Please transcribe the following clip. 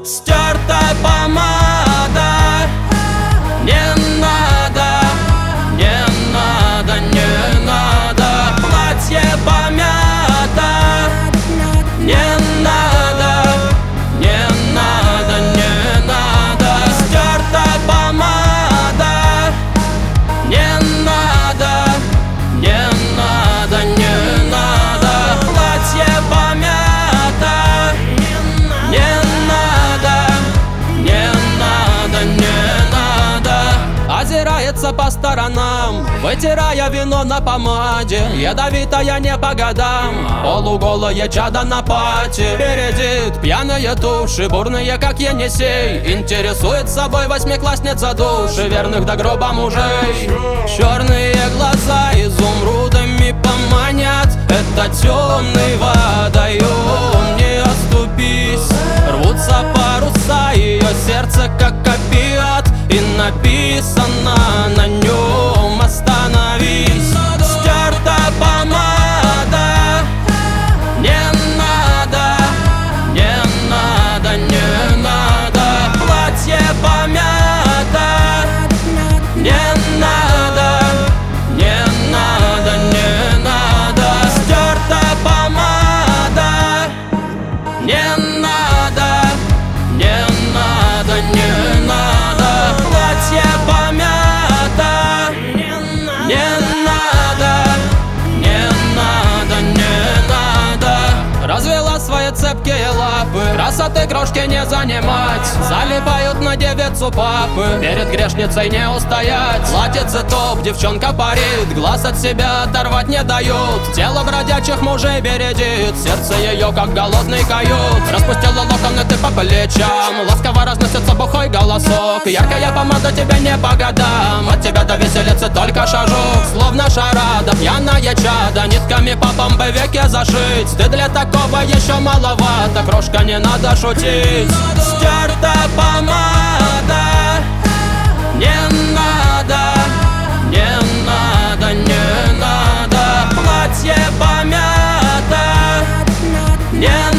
Стертая помада. Не надо, не надо, не надо. Платье помято. Не надо, не надо, не надо. Стертая помада. Не надо, не надо, не надо. Платье помято. Не надо, не надо, не надо. Озирается по сторонам, вытирая вино на помаде. Ядовитая не по годам, полуголое чадо на пати. Передит пьяные туши, бурные как Енисей. Интересует собой восьмиклассница души, верных до гроба мужей. Черные глаза изумрудами поманят. Это темный водоем, не оступись. Рвутся паруса, ее сердце как опиат. И написано на нем: остановись. Стертая помада. Не надо, не надо, не надо. Платье помято. Не надо, не надо, не надо. Стертая помада. Не надо, не надо, не надо. Платье помято. Не надо, не надо, не надо. Развела свои цепкие лапы, красоты крошки не занимать. Залипают на девицу папы, перед грешницей не устоять. Платьице топ, девчонка парит, глаз от себя оторвать не дают. Тело бродячих мужей бередит, сердце ее как голодный кают. Распустила локоны ты по плечам, ласково разносится бухой голосок. Яркая помада тебе не по годам, от тебя до виселицы только шажок. Словно шарада, пьяная чада, нитками по веки зашить. Ты для такого еще маловато, крошка, не надо шутить. Стертая помада. Не надо, не надо, не надо. Платье помято. Не